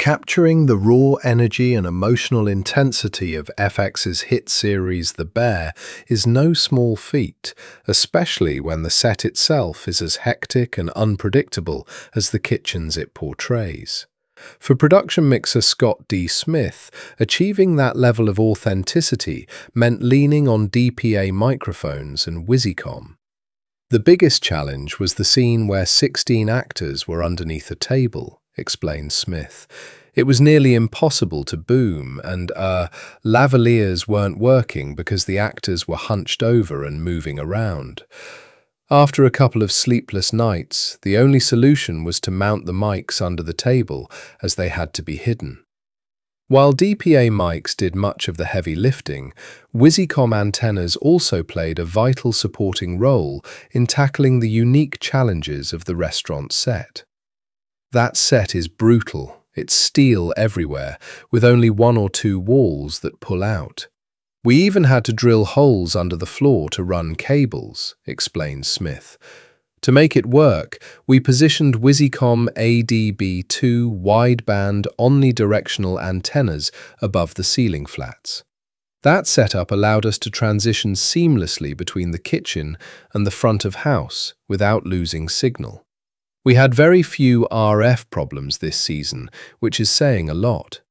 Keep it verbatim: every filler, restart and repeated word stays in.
Capturing the raw energy and emotional intensity of F X's hit series The Bear is no small feat, especially when the set itself is as hectic and unpredictable as the kitchens it portrays. For production mixer Scott D. Smith, achieving that level of authenticity meant leaning on D P A microphones and Wizicom. The biggest challenge was the scene where sixteen actors were underneath a table, explained Smith. It was nearly impossible to boom, and uh, lavaliers weren't working because the actors were hunched over and moving around. After a couple of sleepless nights, the only solution was to mount the mics under the table, as they had to be hidden. While D P A mics did much of the heavy lifting, Wizicom antennas also played a vital supporting role in tackling the unique challenges of the restaurant set. That set is brutal. It's steel everywhere, with only one or two walls that pull out. We even had to drill holes under the floor to run cables, explained Smith. To make it work, we positioned Wizicom A D B two wideband omnidirectional antennas above the ceiling flats. That setup allowed us to transition seamlessly between the kitchen and the front of house without losing signal. We had very few R F problems this season, which is saying a lot.